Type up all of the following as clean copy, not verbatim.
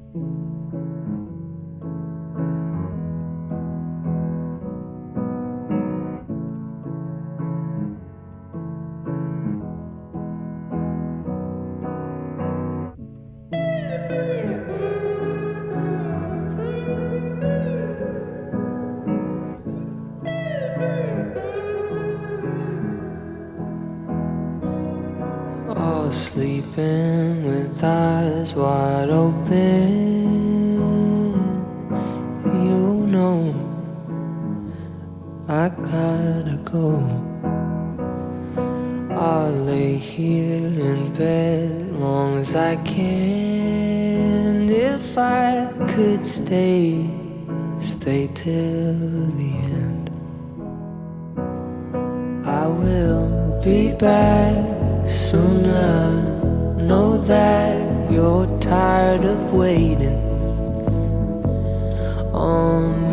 All sleeping with eyes wide open. You know I gotta go. I'll lay here in bed long as I can. If I could stay till the end. I will be back soon. I know that you're tired of waiting on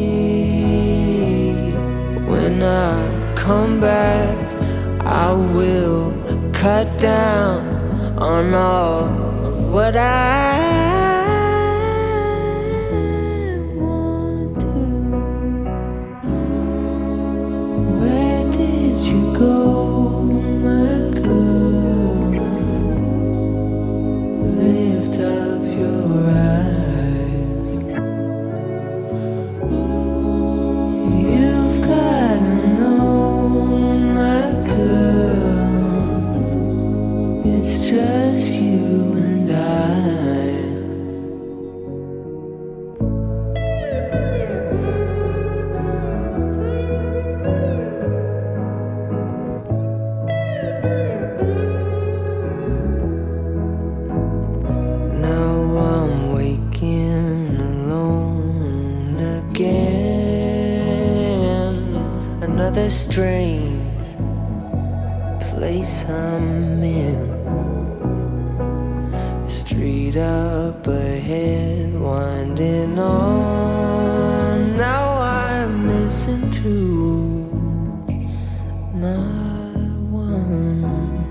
me. When I come back, I will cut down on all of what I want to. Where did you go, my girl? Lift up your eyes. You've gotta know, my girl, it's just you and I. Now I'm waking alone again. Another strange place I'm in. The street up ahead winding on. Now I'm missing two, not one.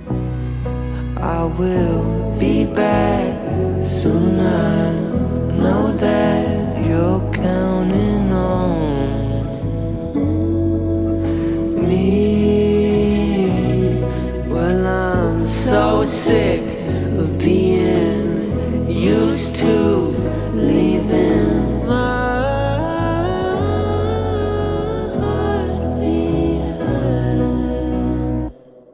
I will be back soon. I know that you're counting on me. Well, I'm so sick of being used to leaving my heart behind.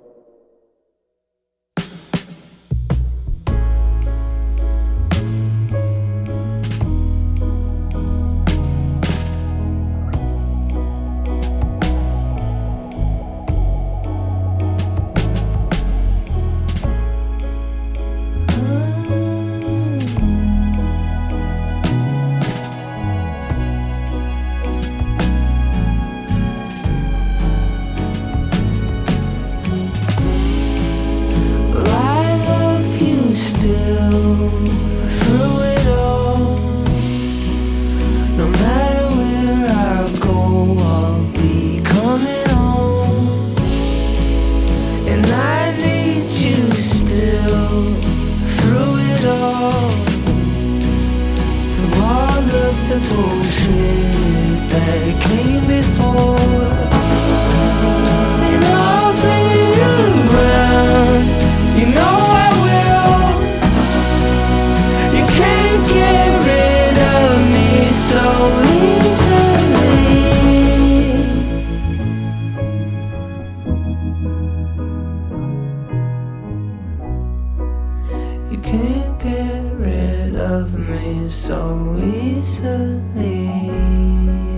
Through it all, no matter where I go, I'll be coming home. And I need you still, through it all, through all of the bullshit that came before. And I'll bring you around, you know I will. You can't get rid of me so easily. You can't get rid of me so easily.